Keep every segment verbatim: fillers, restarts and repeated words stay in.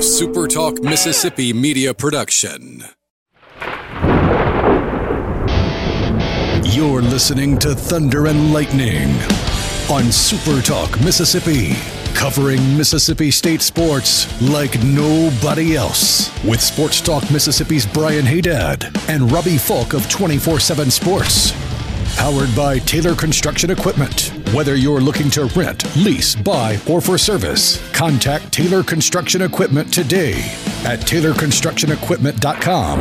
A Super Talk Mississippi media production. You're listening to Thunder and Lightning on Super Talk Mississippi, covering Mississippi State sports like nobody else. With Sports Talk Mississippi's Brian Haydad and Robbie Falk of twenty-four seven Sports. Powered by Taylor Construction Equipment. Whether you're looking to rent, lease, buy, or for service, contact Taylor Construction Equipment today at taylor construction equipment dot com.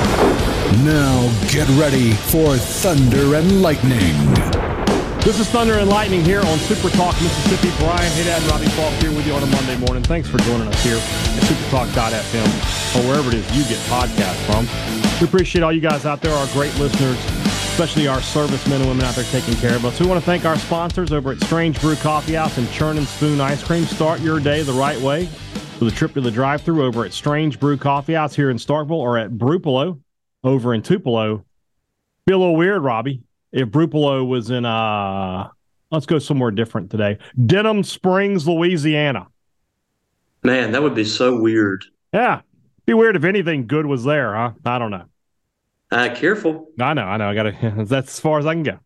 Now get ready for Thunder and Lightning. This is Thunder and Lightning here on Super Talk Mississippi. Brian Haydad and Robbie Falk here with you on a Monday morning. Thanks for joining us here at supertalk dot f m or wherever it is you get podcasts from. We appreciate all you guys out there, our great listeners, especially our servicemen and women out there taking care of us. We want to thank our sponsors over at Strange Brew Coffee House and Churn and Spoon Ice Cream. Start your day the right way with a trip to the drive-thru over at Strange Brew Coffee House here in Starkville or at Brupolo over in Tupelo. Be a little weird, Robbie, if Brupolo was in, uh, let's go somewhere different today, Denham Springs, Louisiana. Man, that would be so weird. Yeah. Be weird if anything good was there, huh? I don't know. Uh, careful. I know, I know. I got to. That's as far as I can go.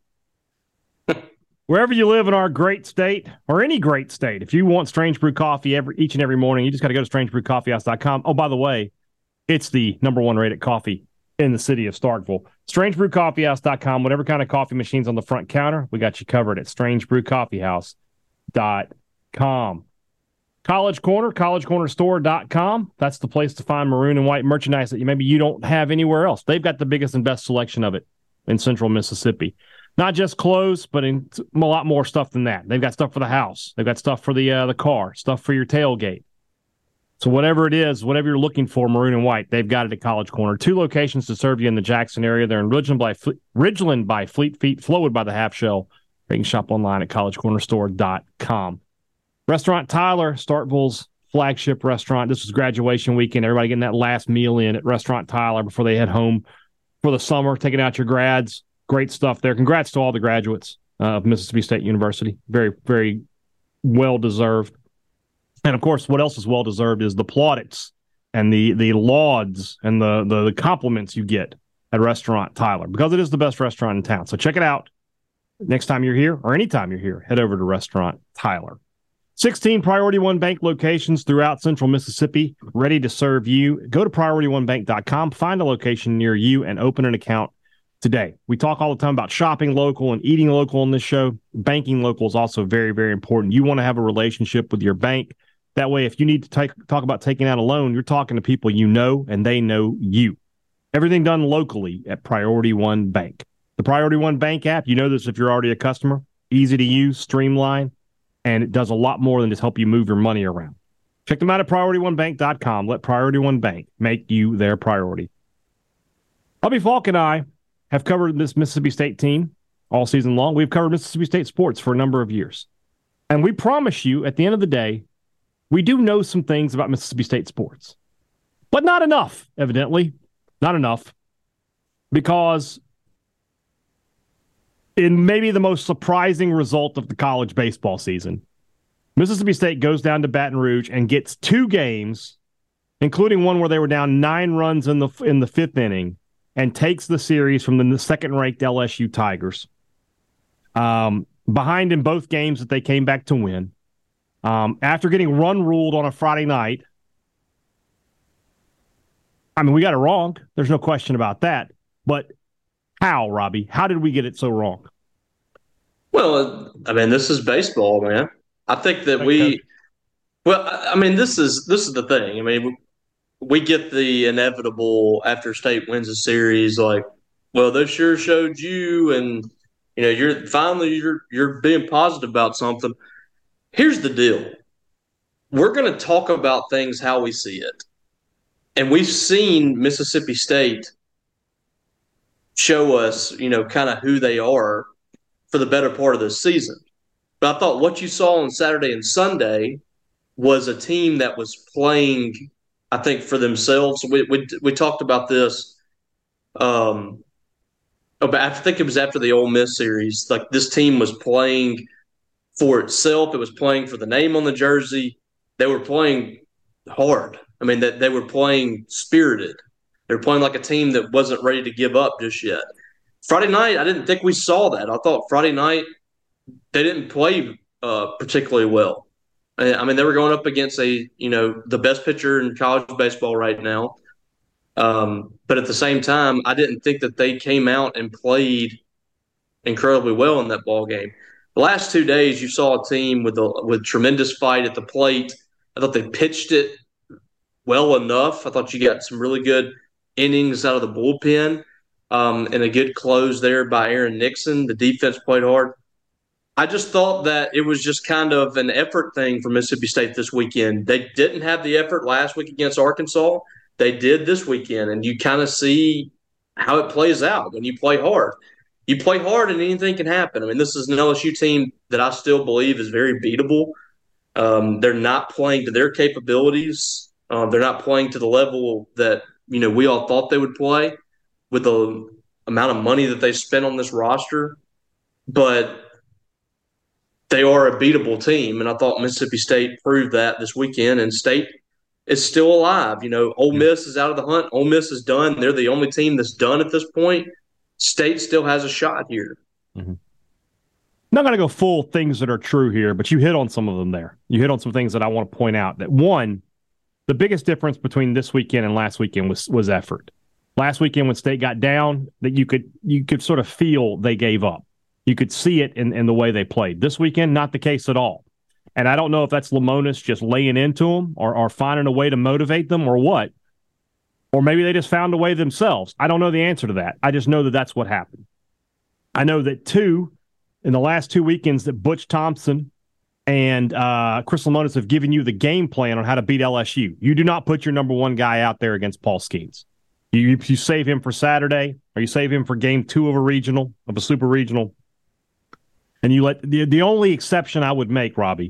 Wherever you live in our great state, or any great state, if you want Strange Brew Coffee every each and every morning, you just got to go to strange brew coffee house dot com. Oh, by the way, it's the number one rated coffee in the city of Starkville. strange brew coffee house dot com. Whatever kind of coffee machine's on the front counter, we got you covered at strange brew coffee house dot com. College Corner, college corner store dot com. That's the place to find maroon and white merchandise that you maybe you don't have anywhere else. They've got the biggest and best selection of it in central Mississippi. Not just clothes, but in a lot more stuff than that. They've got stuff for the house. They've got stuff for the uh, the car, stuff for your tailgate. So whatever it is, whatever you're looking for, maroon and white, they've got it at College Corner. Two locations to serve you in the Jackson area. They're in Ridgeland by, Fle- Ridgeland by Fleet Feet, Flowood by the Half Shell. You can shop online at college corner store dot com. Restaurant Tyler, Starkville's flagship restaurant. This was graduation weekend. Everybody getting that last meal in at Restaurant Tyler before they head home for the summer, taking out your grads. Great stuff there. Congrats to all the graduates uh, of Mississippi State University. Very, very well-deserved. And, of course, what else is well-deserved is the plaudits and the the lauds and the, the, the compliments you get at Restaurant Tyler, because it is the best restaurant in town. So check it out next time you're here, or anytime you're here. Head over to Restaurant Tyler. sixteen Priority One Bank locations throughout central Mississippi ready to serve you. Go to priority one bank dot com, find a location near you, and open an account today. We talk all the time about shopping local and eating local on this show. Banking local is also very, very important. You want to have a relationship with your bank. That way, if you need to take, talk about taking out a loan, you're talking to people you know, and they know you. Everything done locally at Priority One Bank. The Priority One Bank app, you know this if you're already a customer, easy to use, streamlined, and it does a lot more than just help you move your money around. Check them out at priority one bank dot com. Let Priority One Bank make you their priority. Robbie Falk and I have covered this Mississippi State team all season long. We've covered Mississippi State sports for a number of years. And we promise you, at the end of the day, we do know some things about Mississippi State sports. But not enough, evidently. Not enough. Because in maybe the most surprising result of the college baseball season, Mississippi State goes down to Baton Rouge and gets two games, including one where they were down nine runs in the in the fifth inning, and takes the series from the second-ranked L S U Tigers. Um, behind in both games that they came back to win. Um, after getting run ruled on a Friday night, I mean, we got it wrong. There's no question about that. But how, Robbie? How did we get it so wrong? Well, I mean, this is baseball, man. I think that we – well, I mean, this is this is the thing. I mean, we get the inevitable after State wins a series, like, well, they sure showed you, and you know, you're finally you're you're being positive about something. Here's the deal: we're going to talk about things how we see it, and we've seen Mississippi State show us, you know, kind of who they are for the better part of this season. But I thought what you saw on Saturday and Sunday was a team that was playing, I think, for themselves. We we, we talked about this. Um, I think it was after the Ole Miss series. Like, this team was playing for itself. It was playing for the name on the jersey. They were playing hard. I mean, that they were playing spirited. They were playing like a team that wasn't ready to give up just yet. Friday night, I didn't think we saw that. I thought Friday night they didn't play uh, particularly well. I mean, they were going up against a you know the best pitcher in college baseball right now. Um, but at the same time, I didn't think that they came out and played incredibly well in that ball game. The last two days, you saw a team with a with tremendous fight at the plate. I thought they pitched it well enough. I thought you got some really good innings out of the bullpen um, and a good close there by Aaron Nixon. The defense played hard. I just thought that it was just kind of an effort thing for Mississippi State this weekend. They didn't have the effort last week against Arkansas. They did this weekend, and you kind of see how it plays out when you play hard. You play hard and anything can happen. I mean, this is an L S U team that I still believe is very beatable. Um, they're not playing to their capabilities. Uh, they're not playing to the level that, you know, we all thought they would play with the amount of money that they spent on this roster. But they are a beatable team, and I thought Mississippi State proved that this weekend, and State is still alive. You know, Ole Miss is out of the hunt. Ole Miss is done. They're the only team that's done at this point. State still has a shot here. Mm-hmm. Not going to go full things that are true here, but you hit on some of them there. You hit on some things that I want to point out. That one, the biggest difference between this weekend and last weekend was was effort. Last weekend when State got down, that you could you could sort of feel they gave up. You could see it in, in the way they played. This weekend, not the case at all. And I don't know if that's Lemonis just laying into them or, or finding a way to motivate them or what. Or maybe they just found a way themselves. I don't know the answer to that. I just know that that's what happened. I know that, two, in the last two weekends that Butch Thompson and uh, Chris Lemonis have given you the game plan on how to beat L S U. You do not put your number one guy out there against Paul Skeens. You, you save him for Saturday, or you save him for game two of a regional, of a super regional. And you let the the only exception I would make, Robbie,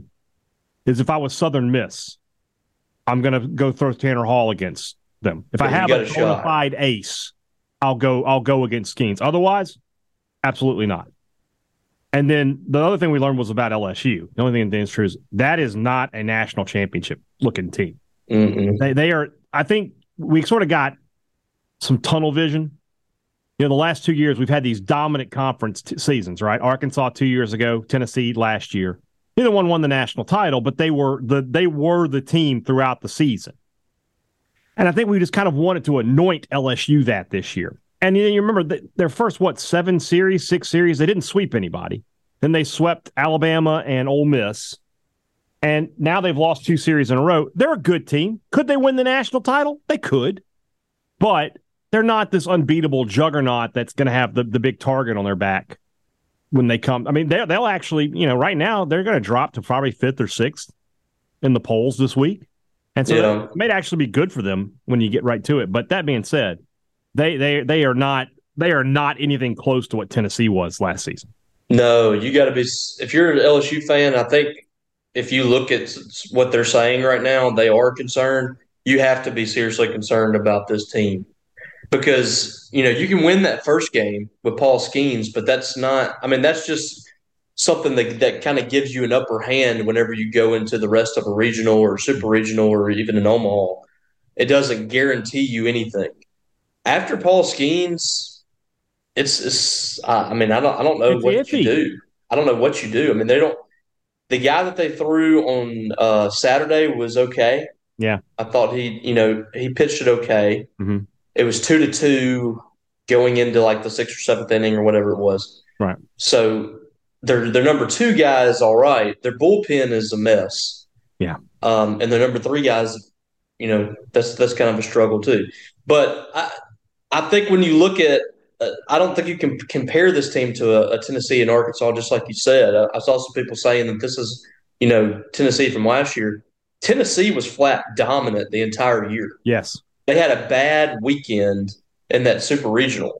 is if I was Southern Miss, I'm going to go throw Tanner Hall against them. If yeah, I have a bona fide ace, I'll go I'll go against Skeens. Otherwise, absolutely not. And then the other thing we learned was about L S U. The only thing that's true is that is not a national championship looking team. Mm-hmm. They they are. I think we sort of got some tunnel vision. You know, the last two years we've had these dominant conference t- seasons, right? Arkansas two years ago, Tennessee last year. Neither one won the national title, but they were the they were the team throughout the season. And I think we just kind of wanted to anoint L S U that this year. And you, know, you remember the, their first, what, seven series, six series, they didn't sweep anybody. Then they swept Alabama and Ole Miss. And now they've lost two series in a row. They're a good team. Could they win the national title? They could. But they're not this unbeatable juggernaut that's going to have the, the big target on their back when they come. I mean, they'll actually, you know, right now they're going to drop to probably fifth or sixth in the polls this week. And so yeah. It may actually be good for them when you get right to it. But that being said, they they they are not they are not anything close to what Tennessee was last season. No, you got to be – if you're an L S U fan, I think if you look at what they're saying right now, they are concerned. You have to be seriously concerned about this team. Because, you know, you can win that first game with Paul Skeens, but that's not – I mean, that's just something that, that kind of gives you an upper hand whenever you go into the rest of a regional or super regional or even an Omaha. It doesn't guarantee you anything. After Paul Skeens, it's, it's – I mean, I don't I don't know it's what iffy. you do. I don't know what you do. I mean, they don't – the guy that they threw on uh, Saturday was okay. Yeah. I thought he – you know, he pitched it okay. Mm-hmm. It was two to two going into like the sixth or seventh inning or whatever it was. Right. So their their number two guy is all right. Their bullpen is a mess. Yeah. Um, and their number three guys, you know, that's that's kind of a struggle too. But I I think when you look at, uh, I don't think you can compare this team to a, a Tennessee and Arkansas, just like you said. I, I saw some people saying that this is, you know, Tennessee from last year. Tennessee was flat dominant the entire year. Yes. They had a bad weekend in that super regional.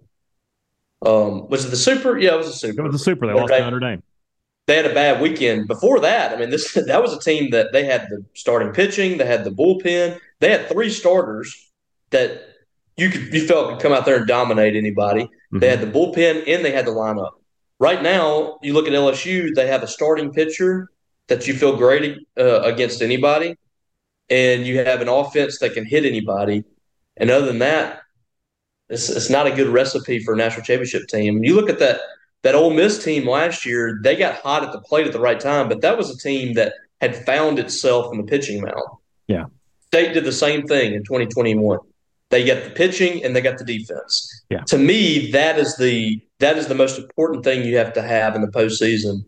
Um, was it the super? Yeah, it was a super. It was a super. They lost to Notre Dame. They had a bad weekend. Before that, I mean, this that was a team that they had the starting pitching, they had the bullpen, they had three starters that you could you felt could come out there and dominate anybody. Mm-hmm. They had the bullpen and they had the lineup. Right now, you look at L S U, they have a starting pitcher that you feel great uh, against anybody. and you have an offense that can hit anybody. And other than that, it's, it's not a good recipe for a national championship team. You look at that that Ole Miss team last year; they got hot at the plate at the right time, but that was a team that had found itself in the pitching mound. Yeah, State did the same thing in twenty twenty-one. They got the pitching and they got the defense. Yeah. To me, that is the that is the most important thing you have to have in the postseason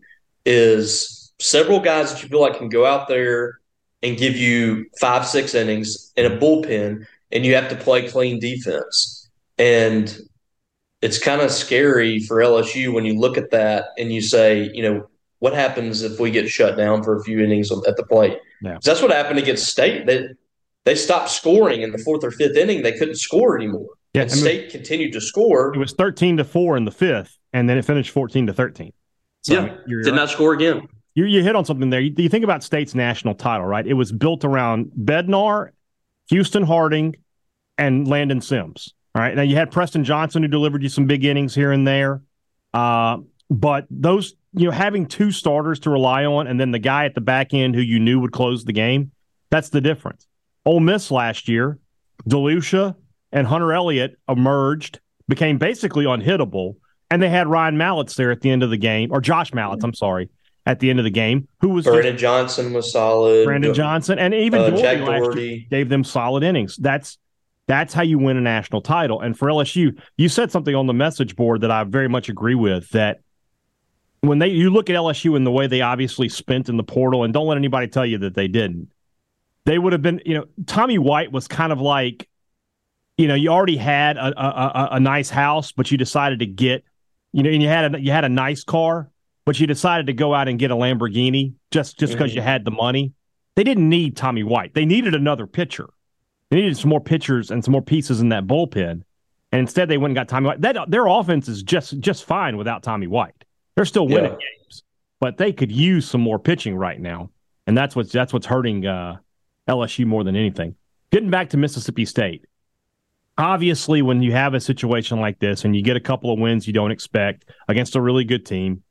is several guys that you feel like can go out there and give you five, six innings in a bullpen, and you have to play clean defense. And it's kind of scary for L S U when you look at that and you say, you know, what happens if we get shut down for a few innings at the plate? Yeah. That's what happened against State. They, they stopped scoring in the fourth or fifth inning. They couldn't score anymore. Yeah, and I mean, State continued to score. It was thirteen to four in the fifth, and then it finished fourteen to thirteen. So, yeah, you're, did right. not score again. You, you hit on something there. You, you think about State's national title, right? It was built around Bednar, Houston Harding, and Landon Sims. All right. Now you had Preston Johnson who delivered you some big innings here and there. Uh, but those, you know, having two starters to rely on and then the guy at the back end who you knew would close the game, that's the difference. Ole Miss last year, DeLucia and Hunter Elliott emerged, became basically unhittable, and they had Ryan Mallett there at the end of the game, or Josh Mallett, I'm sorry, at the end of the game, who was Brandon just, Johnson was solid. Brandon Johnson, and even uh, Doherty Jack last Doherty year gave them solid innings. That's That's how you win a national title. And for L S U, you said something on the message board that I very much agree with, that when they you look at L S U and the way they obviously spent in the portal, and don't let anybody tell you that they didn't, they would have been, you know, Tommy White was kind of like, you know, you already had a, a, a nice house, but you decided to get, you know, and you had a, you had a nice car, but you decided to go out and get a Lamborghini just just because mm-hmm. you had the money. They didn't need Tommy White. They needed another pitcher. They needed some more pitchers and some more pieces in that bullpen, and instead they went and got Tommy White. That, their offense is just just fine without Tommy White. They're still winning yeah. games, but they could use some more pitching right now, and that's what's that's what's hurting uh, L S U more than anything. Getting back to Mississippi State, obviously, when you have a situation like this and you get a couple of wins you don't expect against a really good team,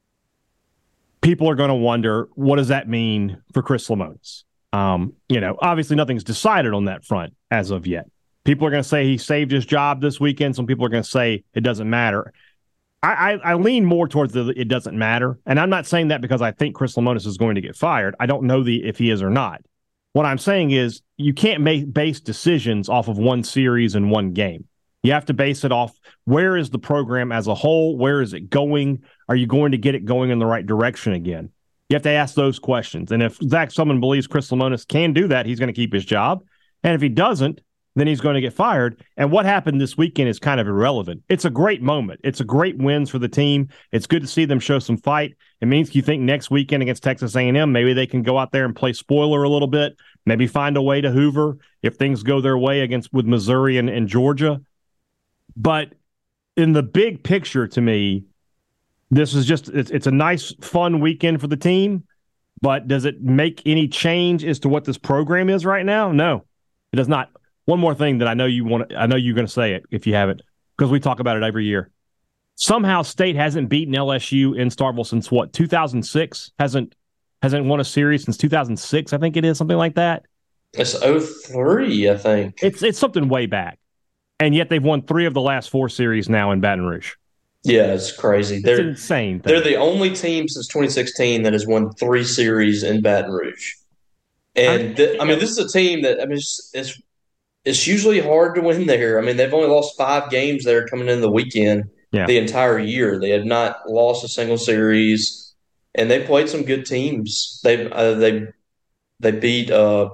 people are going to wonder, what does that mean for Chris Lemonis? Um, you know, obviously nothing's decided on that front as of yet. People are going to say he saved his job this weekend. Some people are going to say it doesn't matter. I, I, I lean more towards the it doesn't matter. And I'm not saying that because I think Chris Lemonis is going to get fired. I don't know the if he is or not. What I'm saying is you can't make base decisions off of one series and one game. You have to base it off where is the program as a whole? Where is it going? Are you going to get it going in the right direction again? You have to ask those questions. And if Zach Subman believes Chris Lemonis can do that, he's going to keep his job. And if he doesn't, then he's going to get fired. And what happened this weekend is kind of irrelevant. It's a great moment. It's a great wins for the team. It's good to see them show some fight. It means you think next weekend against Texas A and M, maybe they can go out there and play spoiler a little bit, maybe find a way to hoover if things go their way against with Missouri and, and Georgia. But in the big picture, to me, this is just, it's, it's a nice, fun weekend for the team, but does it make any change as to what this program is right now? No, it does not. One more thing that I know you want to, I know you're going to say it if you haven't, because we talk about it every year. Somehow State hasn't beaten L S U in Starkville since what, two thousand six? Hasn't, hasn't won a series since two thousand six, I think it is, something like that. It's oh three, I think. It's, it's something way back. And yet they've won three of the last four series now in Baton Rouge. Yeah, it's crazy. They're it's insane. Thing. They're the only team since twenty sixteen that has won three series in Baton Rouge. And th- I mean, this is a team that I mean, it's, it's it's usually hard to win there. I mean, they've only lost five games there coming into the weekend yeah. the entire year. They have not lost a single series, and they played some good teams. They uh, they they beat uh,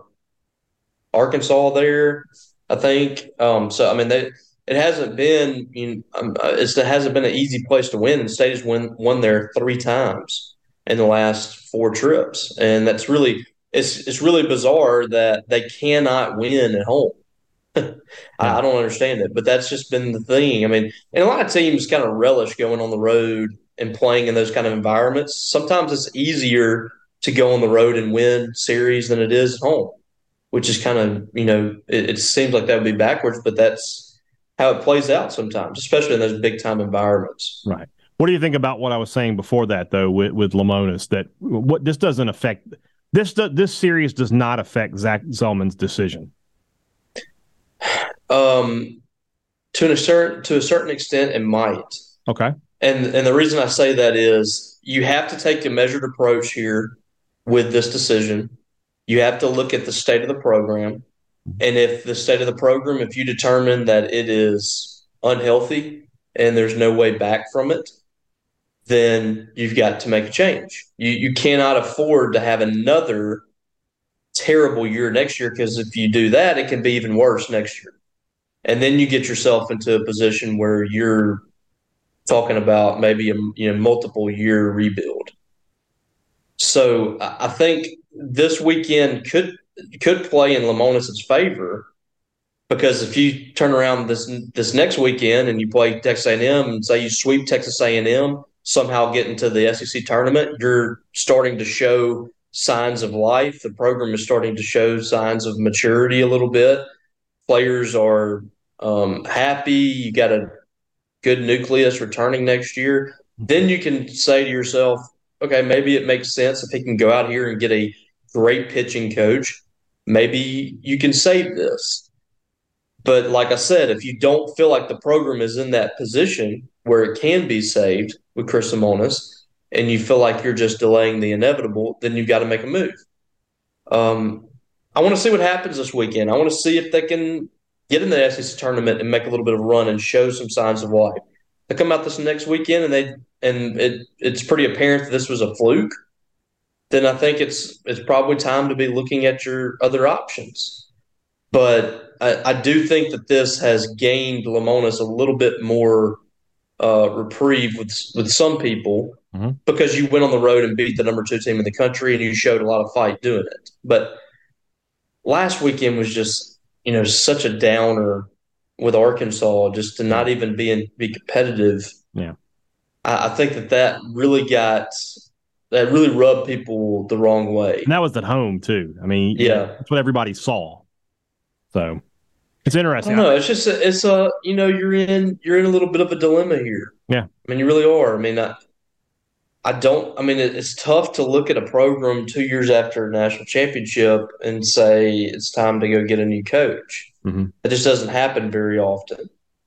Arkansas there, I think. Um, so I mean, they. It hasn't been, you know, um, it's, it hasn't been an easy place to win. The State has won, won there three times in the last four trips, and that's really it's it's really bizarre that they cannot win at home. I, I don't understand it, but that's just been the thing. I mean, and a lot of teams kind of relish going on the road and playing in those kind of environments. Sometimes it's easier to go on the road and win series than it is at home, which is kind of, you know, it, it seems like that would be backwards, but that's how it plays out sometimes, especially in those big-time environments. Right. What do you think about what I was saying before that, though, with, with Lemonis, that what this doesn't affect This this series does not affect Zach Zellman's decision. Um, to a certain to a certain extent, it might. Okay. And and the reason I say that is you have to take a measured approach here with this decision. You have to look at the state of the program. And if the state of the program, if you determine that it is unhealthy and there's no way back from it, then you've got to make a change. You you cannot afford to have another terrible year next year, because if you do that, it can be even worse next year. And then you get yourself into a position where you're talking about maybe a you know multiple year rebuild. So I think this weekend could could play in Lemonis's favor, because if you turn around this this next weekend and you play Texas A and M and say you sweep Texas A and M, somehow get into the S E C tournament, you're starting to show signs of life. The program is starting to show signs of maturity a little bit. Players are um, happy. You got a good nucleus returning next year. Then you can say to yourself, okay, maybe it makes sense if he can go out here and get a great pitching coach. Maybe you can save this. But like I said, if you don't feel like the program is in that position where it can be saved with Chris Lemonis, and you feel like you're just delaying the inevitable, then you've got to make a move. Um, I want to see what happens this weekend. I want to see if they can get in the S E C tournament and make a little bit of a run and show some signs of life. They come out this next weekend and they and it, it's pretty apparent that this was a fluke, then I think it's it's probably time to be looking at your other options. But I, I do think that this has gained Lemonis a little bit more uh, reprieve with with some people, mm-hmm. because you went on the road and beat the number two team in the country and you showed a lot of fight doing it. But last weekend was just, you know, such a downer with Arkansas, just to not even be in, be competitive. Yeah, I, I think that that really got that really rubbed people the wrong way. And that was at home too. I mean, yeah, yeah, that's what everybody saw. So it's interesting. I don't know. It's just a, it's a you know you're in you're in a little bit of a dilemma here. Yeah, I mean you really are. I mean I, I don't. I mean it, it's tough to look at a program two years after a national championship and say it's time to go get a new coach. Mm-hmm. It just doesn't happen very often.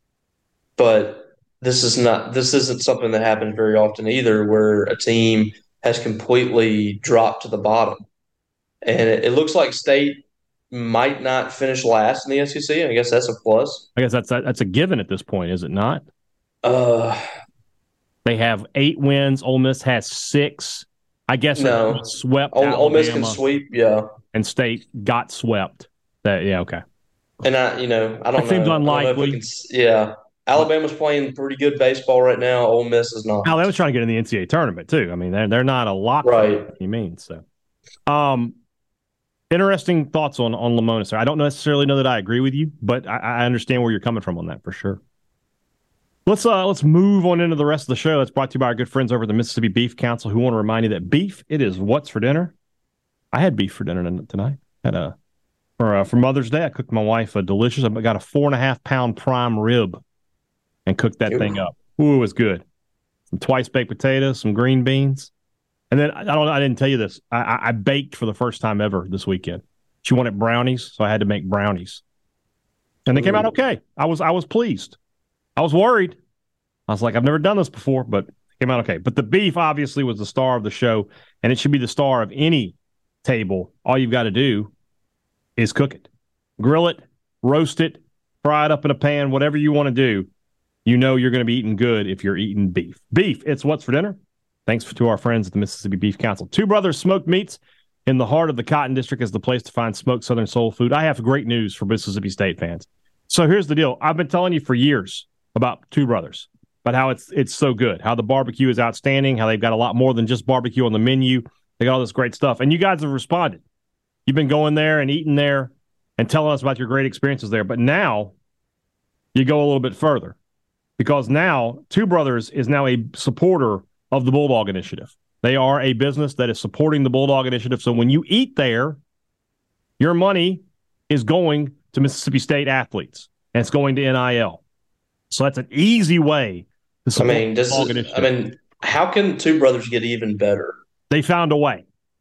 But this is not. This isn't something that happens very often either, where a team has completely dropped to the bottom, and it, it looks like State might not finish last in the S E C. I guess that's a plus. I guess that's that's a given at this point, is it not? Uh, they have eight wins. Ole Miss has six. I guess no. swept. Ole, Ole Miss can sweep, yeah. And State got swept. That yeah, okay. And I, you know, I don't that know. Seems unlikely. Can, yeah, Alabama's playing pretty good baseball right now. Ole Miss is not. Alabama's trying to get in the N C double A tournament too. I mean, they're they're not a lot. Right. You mean so? Um. Interesting thoughts on, on Lemonis. I don't necessarily know that I agree with you, but I, I understand where you're coming from on that for sure. Let's uh, let's move on into the rest of the show. It's brought to you by our good friends over at the Mississippi Beef Council, who want to remind you that beef, it is what's for dinner. I had beef for dinner tonight. Had a for uh, for Mother's Day. I cooked my wife a delicious. I got a four and a half pound prime rib and cooked that Ooh. thing up. Ooh, it was good. Some twice baked potatoes, some green beans. And then I don't. I didn't tell you this. I, I baked for the first time ever this weekend. She wanted brownies, so I had to make brownies, and they came out okay. I was I was pleased. I was worried. I was like, I've never done this before, but it came out okay. But the beef obviously was the star of the show, and it should be the star of any table. All you've got to do is cook it, grill it, roast it, fry it up in a pan, whatever you want to do. You know you're going to be eating good if you're eating beef. Beef. It's what's for dinner. Thanks to our friends at the Mississippi Beef Council. Two Brothers Smoked Meats in the heart of the Cotton District is the place to find smoked Southern soul food. I have great news for Mississippi State fans. So here's the deal. I've been telling you for years about Two Brothers, about how it's it's so good, how the barbecue is outstanding, how they've got a lot more than just barbecue on the menu. They got all this great stuff. And you guys have responded. You've been going there and eating there and telling us about your great experiences there. But now you go a little bit further, because now Two Brothers is now a supporter of the Bulldog Initiative. They are a business that is supporting the Bulldog Initiative. So when you eat there, your money is going to Mississippi State athletes, and it's going to N I L. So that's an easy way to support I mean, the this Bulldog is, Initiative. I mean, how can Two Brothers get even better? They found a way.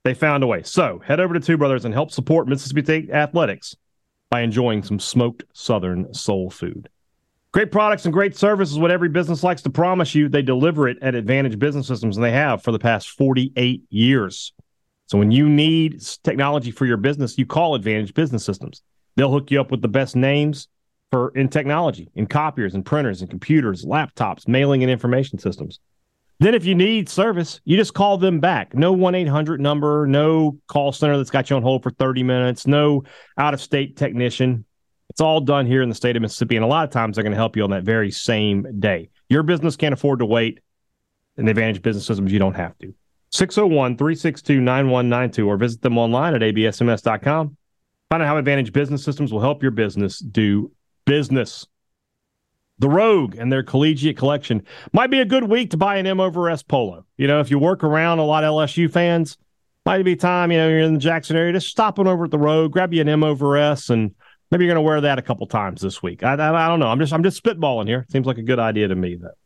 they found a way. So head over to Two Brothers and help support Mississippi State athletics by enjoying some smoked Southern soul food. Great products and great service is what every business likes to promise you. They deliver it at Advantage Business Systems, and they have for the past forty-eight years. So when you need technology for your business, you call Advantage Business Systems. They'll hook you up with the best names for in technology, in copiers and printers and computers, laptops, mailing and information systems. Then if you need service, you just call them back. No one eight hundred number, no call center that's got you on hold for thirty minutes, no out-of-state technician. It's all done here in the state of Mississippi, and a lot of times they're going to help you on that very same day. Your business can't afford to wait. In the Advantage Business Systems, you don't have to. six oh one, three six two, nine one nine two or visit them online at a b s m s dot com. Find out how Advantage Business Systems will help your business do business. The Rogue and their collegiate collection might be a good week to buy an M over S polo. You know, if you work around a lot of L S U fans, might be time, you know, you're in the Jackson area, just stop on over at the Rogue, grab you an M over S, and maybe you're going to wear that a couple times this week. I, I, I don't know. I'm just I'm just spitballing here. Seems like a good idea to me, though.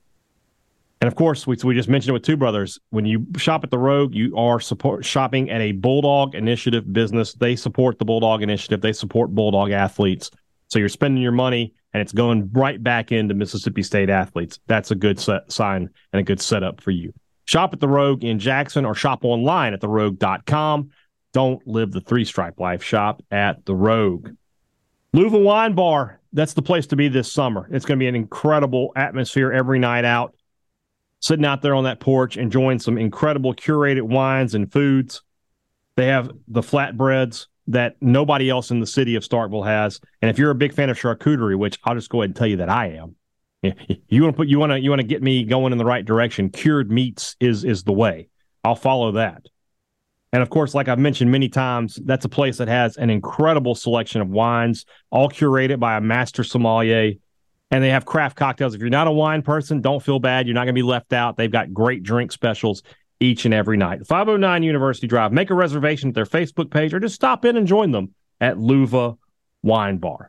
And, of course, we, we just mentioned it with Two Brothers. When you shop at the Rogue, you are support shopping at a Bulldog Initiative business. They support the Bulldog Initiative. They support Bulldog athletes. So you're spending your money, and it's going right back into Mississippi State athletes. That's a good set, sign and a good setup for you. Shop at the Rogue in Jackson or shop online at the rogue dot com. Don't live the three-stripe life. Shop at the Rogue. Louisville Wine Bar, that's the place to be this summer. It's going to be an incredible atmosphere every night out. Sitting out there on that porch, enjoying some incredible curated wines and foods. They have the flatbreads that nobody else in the city of Starkville has. And if you're a big fan of charcuterie, which I'll just go ahead and tell you that I am, you want to put you want to you want to get me going in the right direction. Cured meats is is the way. I'll follow that. And of course, like I've mentioned many times, that's a place that has an incredible selection of wines, all curated by a master sommelier. And they have craft cocktails. If you're not a wine person, don't feel bad. You're not going to be left out. They've got great drink specials each and every night. five oh nine University Drive. Make a reservation at their Facebook page or just stop in and join them at Louva Wine Bar.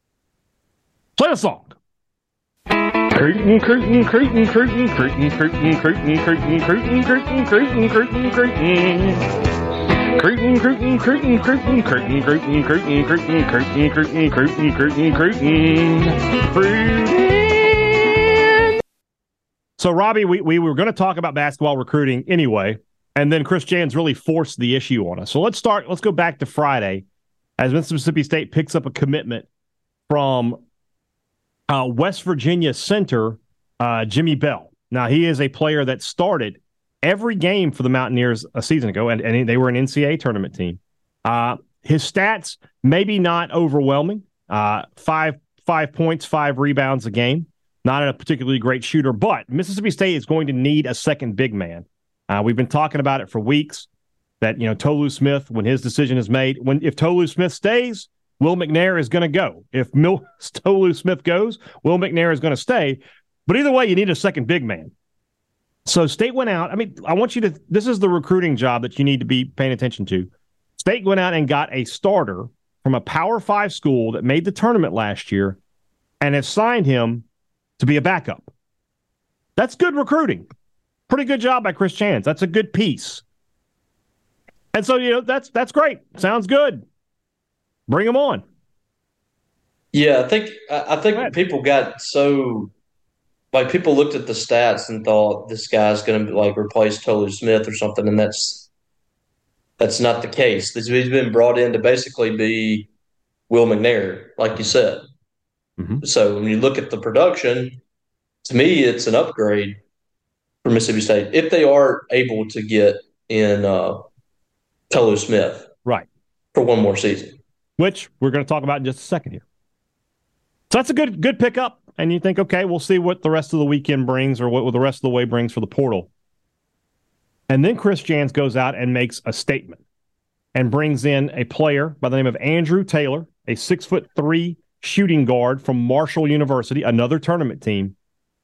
Play a song. Creighton, Creighton, Creighton, Creighton, Creighton, Creighton, Creighton, Creighton, Creighton, Creighton, Creighton, Creighton, Creighton. Creighton, Creighton, Creighton, Creighton, Creighton, Creighton, Creighton, Creighton, Creighton, Creighton, Creighton, Creighton, Creighton, Creighton. So, Robbie, we, we were going to talk about basketball recruiting anyway, and then Chris Jans really forced the issue on us. So let's start. Let's go back to Friday as Mississippi State picks up a commitment from uh, West Virginia center uh, Jimmy Bell. Now, he is a player that started every game for the Mountaineers a season ago, and, and they were an N C double A tournament team. Uh, his stats, maybe not overwhelming. Uh, five five points, five rebounds a game. Not a particularly great shooter, but Mississippi State is going to need a second big man. Uh, we've been talking about it for weeks, that, you know, Tolu Smith, when his decision is made, when if Tolu Smith stays, Will McNair is going to go. If Mil- Tolu Smith goes, Will McNair is going to stay. But either way, you need a second big man. So State went out. I mean, I want you to – this is the recruiting job that you need to be paying attention to. State went out and got a starter from a Power Five school that made the tournament last year and has signed him to be a backup. That's good recruiting. Pretty good job by Chris Jans. That's a good piece. And so, you know, that's that's great. Sounds good. Bring him on. Yeah, I think I think people got so – like, people looked at the stats and thought this guy's going to like replace Tolu Smith or something, and that's that's not the case. He's been brought in to basically be Will McNair, like you said. Mm-hmm. So when you look at the production, to me, it's an upgrade for Mississippi State if they are able to get in uh, Tolu Smith, right, for one more season, which we're going to talk about in just a second here. So that's a good good pickup. And you think, okay, we'll see what the rest of the weekend brings or what the rest of the way brings for the portal. And then Chris Jans goes out and makes a statement and brings in a player by the name of Andrew Taylor, a six foot three shooting guard from Marshall University, another tournament team.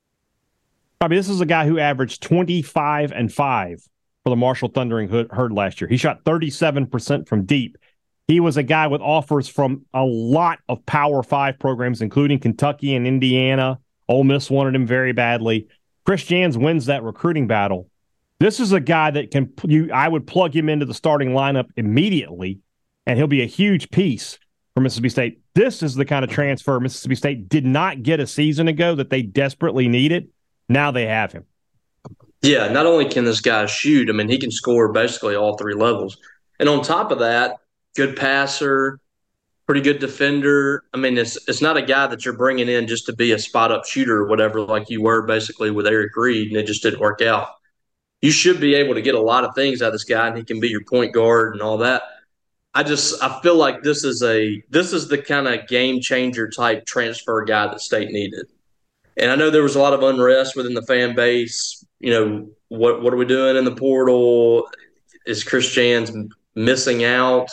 I mean, this is a guy who averaged twenty-five and five for the Marshall Thundering Herd last year. He shot thirty-seven percent from deep. He was a guy with offers from a lot of Power Five programs, including Kentucky and Indiana. Ole Miss wanted him very badly. Chris Jans wins that recruiting battle This is a guy that can you. I would plug him into the starting lineup immediately, and he'll be a huge piece for Mississippi State. This is the kind of transfer Mississippi State did not get a season ago that they desperately needed. Now they have him. Yeah, not only can this guy shoot, I mean, he can score basically all three levels. And on top of that, good passer, pretty good defender. I mean, it's it's not a guy that you're bringing in just to be a spot-up shooter or whatever like you were basically with Eric Reed, and it just didn't work out. You should be able to get a lot of things out of this guy, and he can be your point guard and all that. I just I feel like this is a this is the kind of game changer type transfer guy that State needed. And I know there was a lot of unrest within the fan base. You know, what what are we doing in the portal? Is Chris Jans missing out?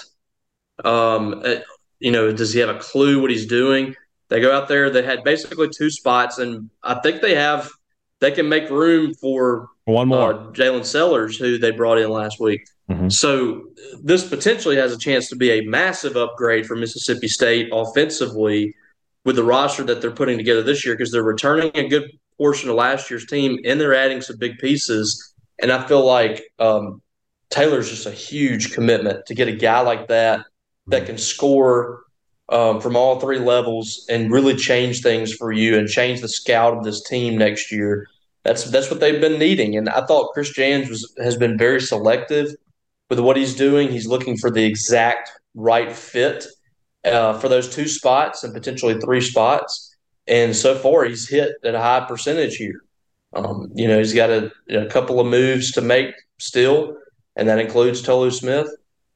Um, you know, does he have a clue what he's doing? They go out there. They had basically two spots, and I think they have they can make room for one more uh, Jalen Sellers, who they brought in last week. Mm-hmm. So this potentially has a chance to be a massive upgrade for Mississippi State offensively with the roster that they're putting together this year, because they're returning a good portion of last year's team and they're adding some big pieces. And I feel like um, Taylor's just a huge commitment to get a guy like that that can score um, from all three levels and really change things for you and change the scout of this team next year. That's that's what they've been needing. And I thought Chris Jans was, has been very selective with what he's doing. He's looking for the exact right fit uh, for those two spots and potentially three spots. And so far, he's hit at a high percentage here. Um, you know, he's got a, a couple of moves to make still, and that includes Tolu Smith.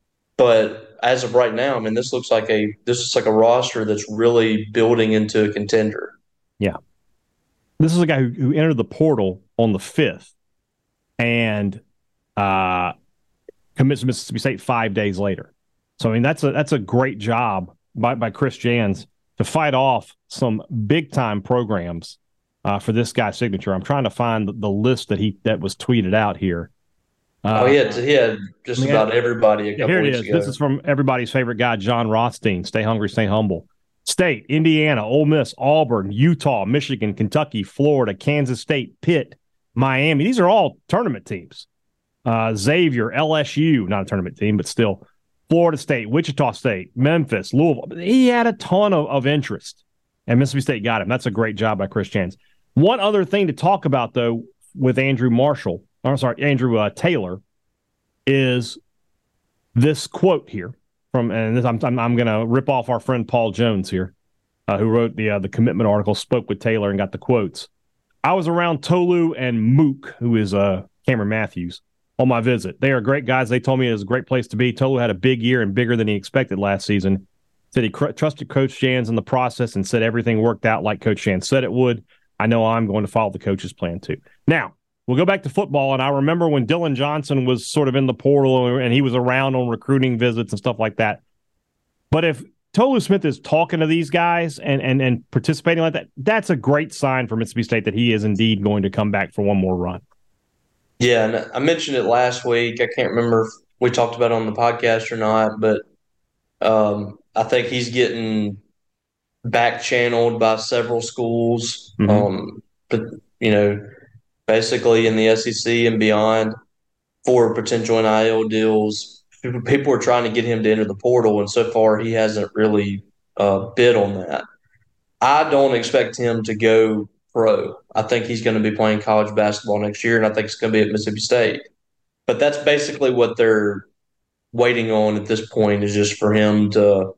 But as of right now, I mean, this looks like a this is like a roster that's really building into a contender. Yeah. This is a guy who, who entered the portal on the fifth and uh, commits to Mississippi State five days later. So, I mean, that's a that's a great job by, by Chris Jans to fight off some big-time programs uh, for this guy's signature. I'm trying to find the, the list that he that was tweeted out here. Uh, oh, he had, he had just yeah, about everybody a couple here it weeks is. ago. This is from everybody's favorite guy, John Rothstein. Stay hungry, stay humble. State, Indiana, Ole Miss, Auburn, Utah, Michigan, Kentucky, Florida, Kansas State, Pitt, Miami. These are all tournament teams. Uh, Xavier, L S U, not a tournament team, but still. Florida State, Wichita State, Memphis, Louisville. He had a ton of, of interest, and Mississippi State got him. That's a great job by Chris Jans. One other thing to talk about, though, with Andrew Marshall, or sorry, Andrew uh, Taylor, is this quote here from, and this, I'm I'm, I'm going to rip off our friend Paul Jones here, uh, who wrote the uh, the commitment article, spoke with Taylor and got the quotes. I was around Tolu and Mook, who is uh, Cameron Matthews, on my visit. They are great guys. They told me it was a great place to be. Tolu had a big year and bigger than he expected last season. Said he cr- trusted Coach Jans in the process and said everything worked out like Coach Jans said it would. I know I'm going to follow the coach's plan too. Now, we'll go back to football, and I remember when Dylan Johnson was sort of in the portal and he was around on recruiting visits and stuff like that. But if Tolu Smith is talking to these guys and, and, and participating like that, that's a great sign for Mississippi State that he is indeed going to come back for one more run. Yeah, and I mentioned it last week. I can't remember if we talked about it on the podcast or not, but um, I think he's getting back channeled by several schools. Mm-hmm. Um, but you know, basically in the S E C and beyond for potential N I L deals. People are trying to get him to enter the portal, and so far he hasn't really uh, bid on that. I don't expect him to go pro. I think he's going to be playing college basketball next year, and I think it's going to be at Mississippi State. But that's basically what they're waiting on at this point, is just for him to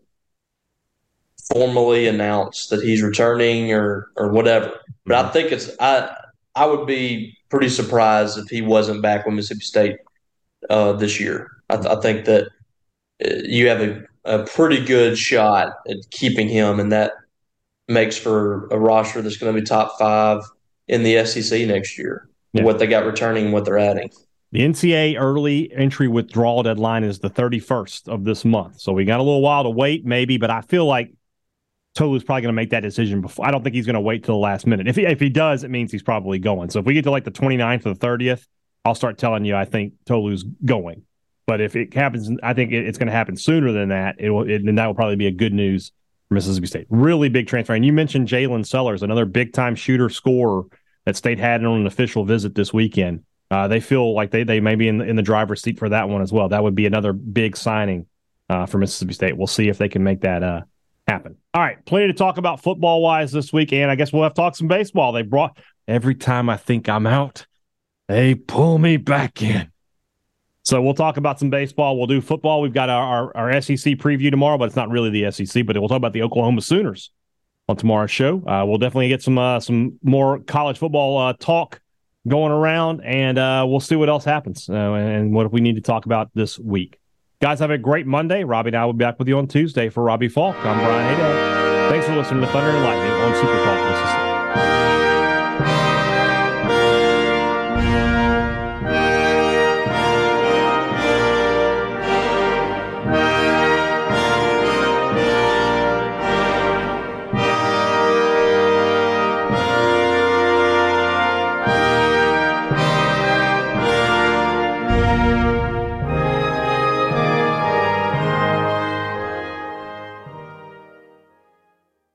formally announce that he's returning or or whatever. But I think it's I I would be pretty surprised if he wasn't back with Mississippi State uh, this year. I, th- I think that you have a, a pretty good shot at keeping him, and that makes for a roster that's going to be top five in the S E C next year. Yeah. What they got returning and what they're adding. The N C A A early entry withdrawal deadline is the thirty-first of this month. So we got a little while to wait, maybe, but I feel like Tolu's probably going to make that decision before. I don't think he's going to wait till the last minute. If he, if he does, it means he's probably going. So if we get to like the twenty-ninth or the thirtieth, I'll start telling you I think Tolu's going. But if it happens, I think it's going to happen sooner than that. It will, it, and that will probably be a good news for Mississippi State. Really big transfer. And you mentioned Jalen Sellers, another big-time shooter, scorer that State had on an official visit this weekend. uh, they feel like they, they may be in the, in the driver's seat for that one as well. That would be another big signing uh, for Mississippi State. We'll see if they can make that uh, happen. All right, plenty to talk about football-wise this week, and I guess we'll have to talk some baseball. They brought – every time I think I'm out, they pull me back in. So we'll talk about some baseball. We'll do football. We've got our, our, our S E C preview tomorrow, but it's not really the S E C, but we'll talk about the Oklahoma Sooners on tomorrow's show. Uh, we'll definitely get some uh, some more college football uh, talk going around, and uh, we'll see what else happens uh, and what we need to talk about this week. Guys, have a great Monday. Robbie and I will be back with you on Tuesday. For Robbie Falk, I'm Brian Haydad. Thanks for listening to Thunder and Lightning on Super Talk Mississippi.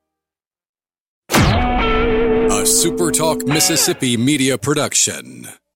Super Talk Mississippi Media Production.